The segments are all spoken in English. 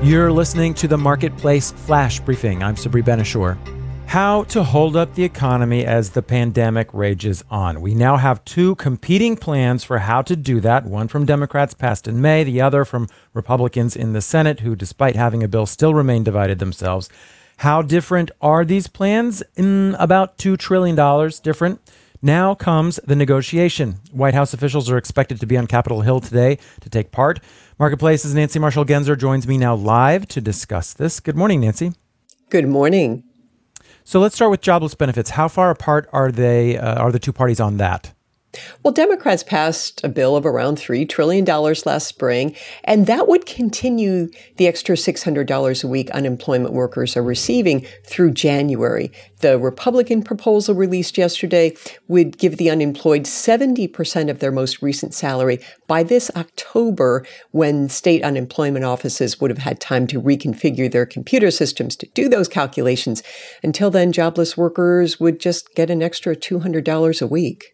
You're listening to the Marketplace Flash Briefing. I'm Sabri Ben-Achour. How to hold up the economy as the pandemic rages on. We now have two competing plans for how to do that. One from Democrats passed in May, the other from Republicans in the Senate, who, despite having a bill, still remain divided themselves. How different are these plans? About $2 trillion different. Now comes the negotiation. White House officials are expected to be on Capitol Hill today to take part. Marketplace's Nancy Marshall-Genzer joins me now live to discuss this. Good morning, Nancy. Good morning. So let's start with jobless benefits. How far apart are the two parties on that? Well, Democrats passed a bill of around $3 trillion last spring, and that would continue the extra $600 a week unemployment workers are receiving through January. The Republican proposal released yesterday would give the unemployed 70% of their most recent salary by this October, when state unemployment offices would have had time to reconfigure their computer systems to do those calculations. Until then, jobless workers would just get an extra $200 a week.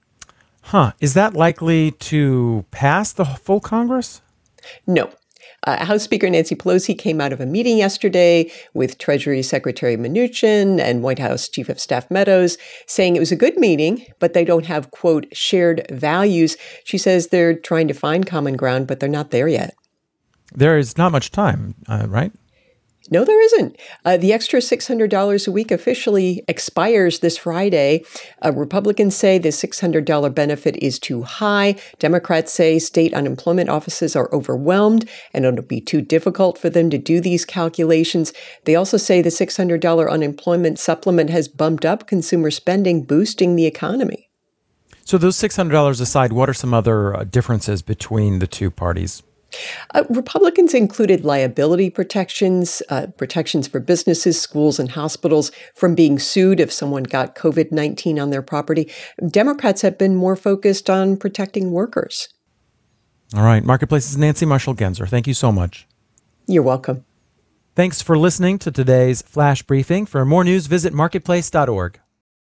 Is that likely to pass the full Congress? No. House Speaker Nancy Pelosi came out of a meeting yesterday with Treasury Secretary Mnuchin and White House Chief of Staff Meadows, saying it was a good meeting, but they don't have, quote, shared values. She says they're trying to find common ground, but they're not there yet. There is not much time, right? No, there isn't. The extra $600 a week officially expires this Friday. Republicans say the $600 benefit is too high. Democrats say state unemployment offices are overwhelmed and it'll be too difficult for them to do these calculations. They also say the $600 unemployment supplement has bumped up consumer spending, boosting the economy. So those $600 aside, what are some other differences between the two parties? Republicans included liability protections, protections for businesses, schools, and hospitals from being sued if someone got COVID-19 on their property. Democrats have been more focused on protecting workers. All right. Marketplace's Nancy Marshall-Genzer. Thank you so much. You're welcome. Thanks for listening to today's Flash Briefing. For more news, visit marketplace.org.